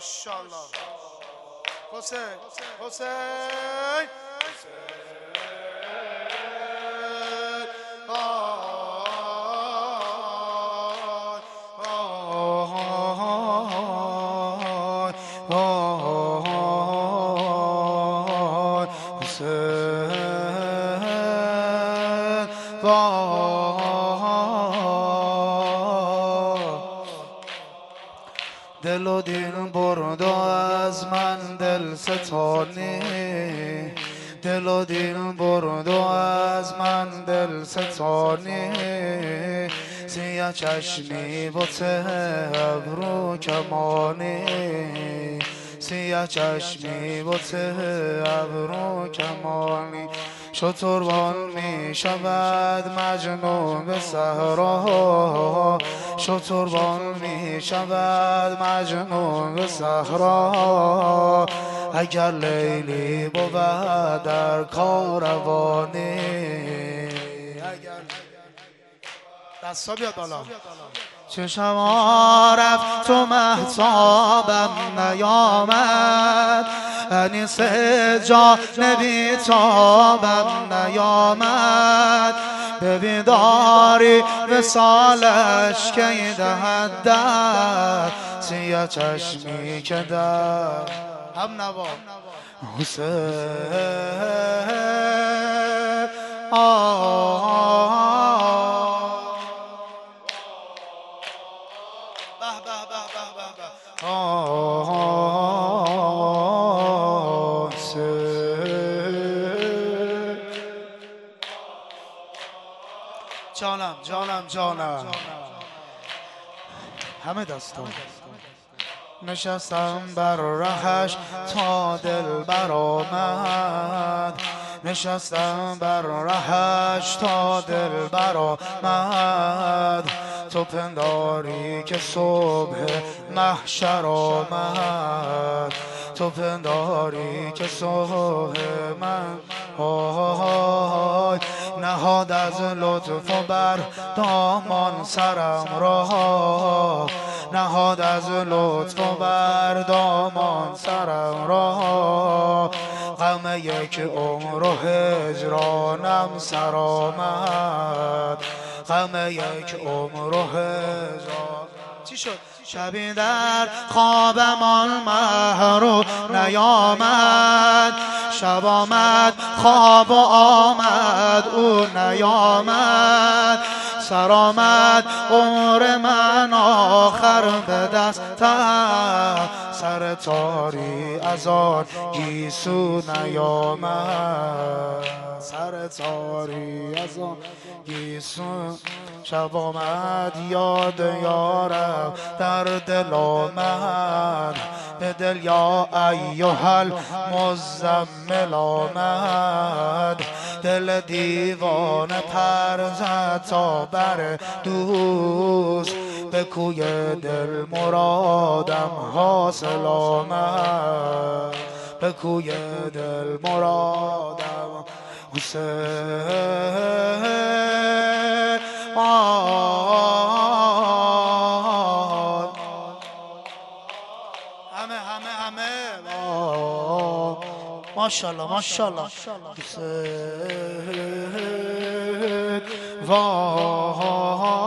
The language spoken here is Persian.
ماشاءالله. حسین حسین دل و دین برد و از من دل ستانی، دل و دین برد و از من دل ستانی، سیه چشمی بوت ابرو کمانی، سیه چشمی بوت ابرو کمانی، شتربان می شود مجنون به صحرا، شتربان می شود مجنون به صحرا، اگر لیلی بود در کاروانی. دستا بیاد بالا. چشم رفت تو مهتابم نیامد، انیس جان بیتابم نیامد، به بیداری وصالش کی دهد در، سیه چشمی که در هم نوا حسین جانم جانم جانم همه دستان نشستم بر رهش تا دل برآمد، نشستم بر رهش تا دل برآمد، تو پنداری که صبح محشر آمد، تو پنداری که صبح من نهاد از لطف و بر دامان سرم را، نهاد از لطف و بر دامان سرم را، غم یک عمر و هجرانم سر آمد، غم یک عمر و هجران. چی شد؟ شبی در خوابم آن محرو نیامد، شب آمد خواب و آمد او نیامد، سر آمد عمر من آخر به دستم، سر تاری از آن گیسو نیامد، سر تاری از آن گیسو. شب آمد یاد یارم در دل آمد، به دل یا ایها المزمل آمد، دل دیوانه پر زد تا بر دوست، به کوی دل مرادم حاصل آمد، به کوی دل مرادم حسین همه ماشاءالله ماشاءالله حسین